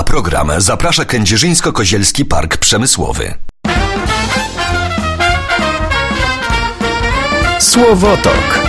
program zaprasza Kędzierzyńsko-Kozielski Park Przemysłowy. Słowotok.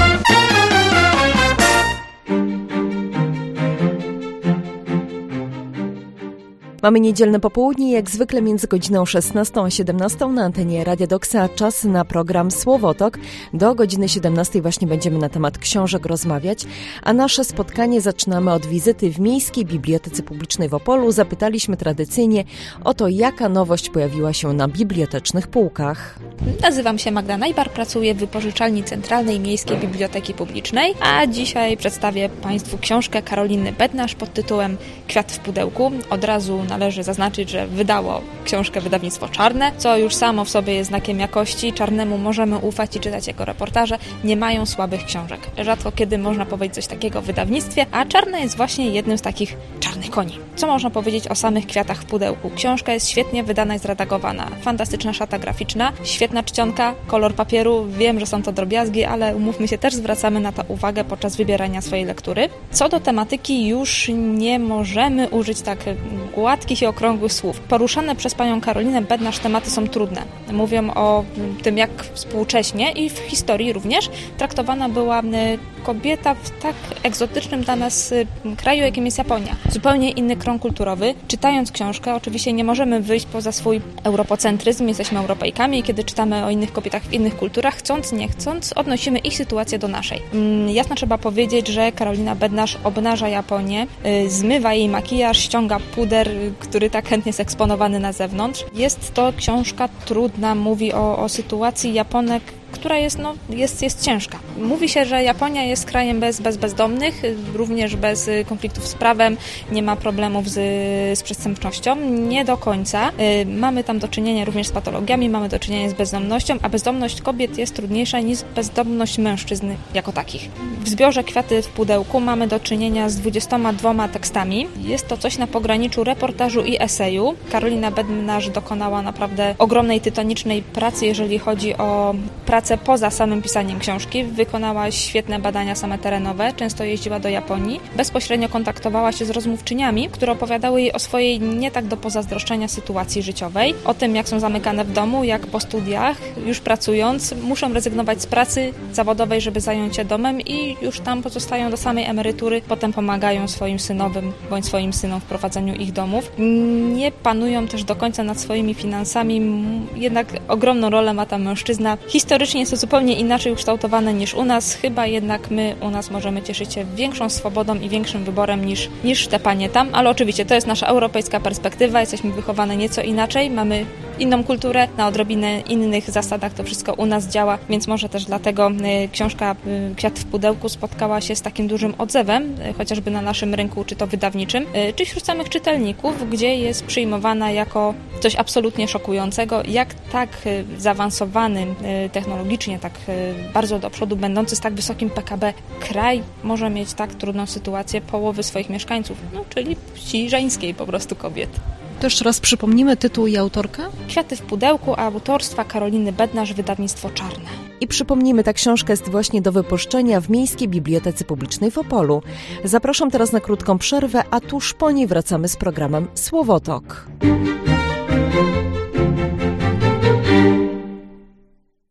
Mamy niedzielne popołudnie, jak zwykle między godziną 16 a 17 na antenie Radia Doksa. Czas na program Słowotok. Do godziny 17 właśnie będziemy na temat książek rozmawiać, a nasze spotkanie zaczynamy od wizyty w Miejskiej Bibliotece Publicznej w Opolu. Zapytaliśmy tradycyjnie o to, jaka nowość pojawiła się na bibliotecznych półkach. Nazywam się Magda Najbar, pracuję w Wypożyczalni Centralnej Miejskiej Biblioteki Publicznej, a dzisiaj przedstawię Państwu książkę Karoliny Bednarz pod tytułem Kwiat w pudełku. Od razu należy zaznaczyć, że wydało książkę wydawnictwo Czarne, co już samo w sobie jest znakiem jakości. Czarnemu możemy ufać i czytać jego reportaże. Nie mają słabych książek. Rzadko kiedy można powiedzieć coś takiego o wydawnictwie, a Czarne jest właśnie jednym z takich czarnych koni. Co można powiedzieć o samych Kwiatach w pudełku? Książka jest świetnie wydana i zredagowana. Fantastyczna szata graficzna, świetna czcionka, kolor papieru. Wiem, że są to drobiazgi, ale umówmy się, też zwracamy na to uwagę podczas wybierania swojej lektury. Co do tematyki, już nie możemy użyć tak gładkich i okrągłych słów. Poruszane przez panią Karolinę Bednarz tematy są trudne. Mówią o tym, jak współcześnie i w historii również traktowana była kobieta w tak egzotycznym dla nas kraju, jakim jest Japonia. Zupełnie inny krąg kulturowy. Czytając książkę, oczywiście nie możemy wyjść poza swój europocentryzm, jesteśmy Europejkami i kiedy czytamy o innych kobietach w innych kulturach, chcąc, nie chcąc, odnosimy ich sytuację do naszej. Jasno trzeba powiedzieć, że Karolina Bednarz obnaża Japonię, zmywa jej makijaż, ściąga puder, który tak chętnie jest eksponowany na zewnątrz. Jest to książka trudna, mówi o sytuacji Japonek, która jest ciężka. Mówi się, że Japonia jest krajem bez bezdomnych, również bez konfliktów z prawem, nie ma problemów z przestępczością. Nie do końca. Mamy tam do czynienia również z patologiami, mamy do czynienia z bezdomnością, a bezdomność kobiet jest trudniejsza niż bezdomność mężczyzn jako takich. W zbiorze Kwiaty w pudełku mamy do czynienia z 22 tekstami. Jest to coś na pograniczu reportażu i eseju. Karolina Bednarz dokonała naprawdę ogromnej, tytanicznej pracy, jeżeli chodzi o pracę poza samym pisaniem książki. Wykonała świetne badania same terenowe, często jeździła do Japonii, bezpośrednio kontaktowała się z rozmówczyniami, które opowiadały jej o swojej nie tak do pozazdroszczenia sytuacji życiowej, o tym, jak są zamykane w domu, jak po studiach, już pracując, muszą rezygnować z pracy zawodowej, żeby zająć się domem i już tam pozostają do samej emerytury, potem pomagają swoim synowym bądź swoim synom w prowadzeniu ich domów. Nie panują też do końca nad swoimi finansami, jednak ogromną rolę ma tam mężczyzna. Historycznie jest to zupełnie inaczej ukształtowane niż u nas, chyba jednak my u nas możemy cieszyć się większą swobodą i większym wyborem niż te panie tam, ale oczywiście to jest nasza europejska perspektywa, jesteśmy wychowane nieco inaczej, mamy inną kulturę, na odrobinę innych zasadach to wszystko u nas działa, więc może też dlatego książka Kwiat w pudełku spotkała się z takim dużym odzewem, chociażby na naszym rynku, czy to wydawniczym, czy wśród samych czytelników, gdzie jest przyjmowana jako coś absolutnie szokującego, jak tak zaawansowany technologicznie, tak bardzo do przodu, będący z tak wysokim PKB kraj może mieć tak trudną sytuację połowy swoich mieszkańców, czyli płci żeńskiej po prostu kobiet. To jeszcze raz przypomnimy tytuł i autorka? Kwiaty w pudełku, autorstwa Karoliny Bednarz, wydawnictwo Czarne. I przypomnijmy, ta książka jest właśnie do wypożyczenia w Miejskiej Bibliotece Publicznej w Opolu. Zapraszam teraz na krótką przerwę, a tuż po niej wracamy z programem Słowotok.